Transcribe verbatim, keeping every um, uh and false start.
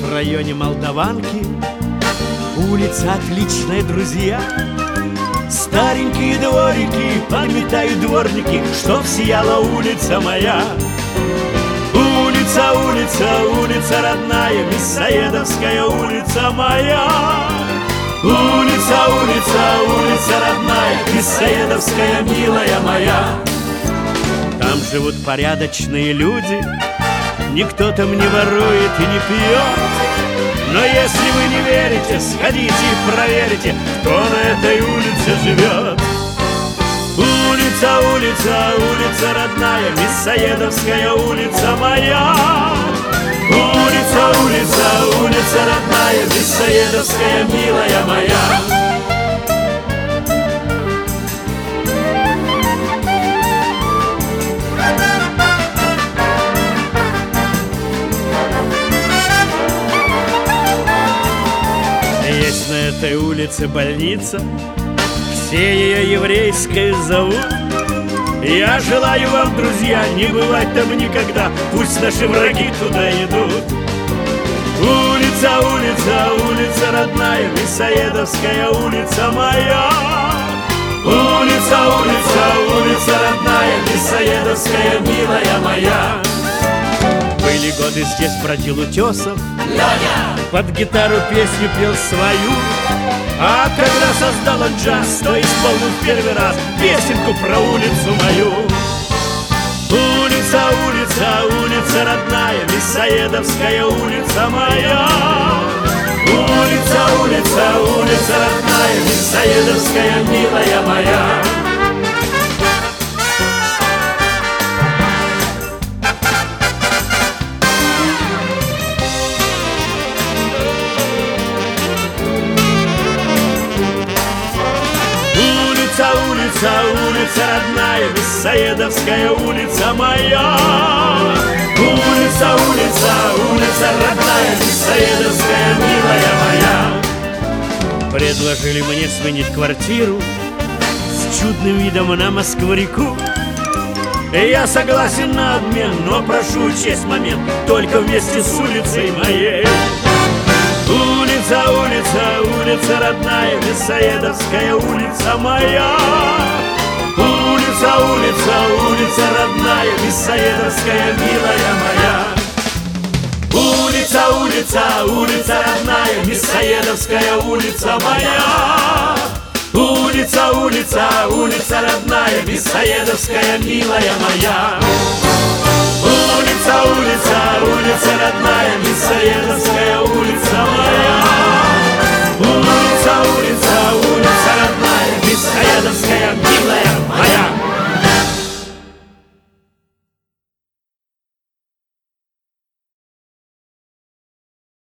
в районе Молдаванки. Улица отличная, друзья. Старенькие дворики подметают дворники, чтоб сияла улица моя. Улица, улица, улица родная, Мясоедовская улица моя. Улица, улица, улица родная, Мясоедовская, милая моя. Там живут порядочные люди, никто там не ворует и не пьет. Но если вы не верите, сходите и проверите, кто на этой улице живет. Улица, улица, улица родная, Мясоедовская улица моя. Улица, улица, улица родная, Мясоедовская, милая моя. Есть на этой улице больница, все ее еврейской зовут. Я желаю вам, друзья, не бывать там никогда, пусть наши враги туда идут. Улица, улица, улица родная, Мясоедовская улица моя. Улица, улица, улица родная, Мясоедовская, милая моя. Были годы, здесь бродил Утесов, Леня! Под гитару песню пел свою. А когда создал он джаз, то исполнил в первый раз песенку про улицу мою. Улица, улица, улица родная, Мясоедовская улица моя. Улица, улица, улица родная, Мясоедовская, милая моя. Улица, улица родная, Мясоедовская улица моя. Улица, улица, улица родная, Мясоедовская, милая моя. Предложили мне сменить квартиру с чудным видом на Москву-реку. Я согласен на обмен, но прошу учесть момент, только вместе с улицей моей. Улица, улица, улица родная, Мясоедовская улица моя. Улица, улица, улица родная, Мясоедовская, милая моя. Улица, улица, улица родная, Мясоедовская улица моя. Улица, улица, улица родная, Мясоедовская, милая моя. Улица, улица, улица родная, Мясоедовская.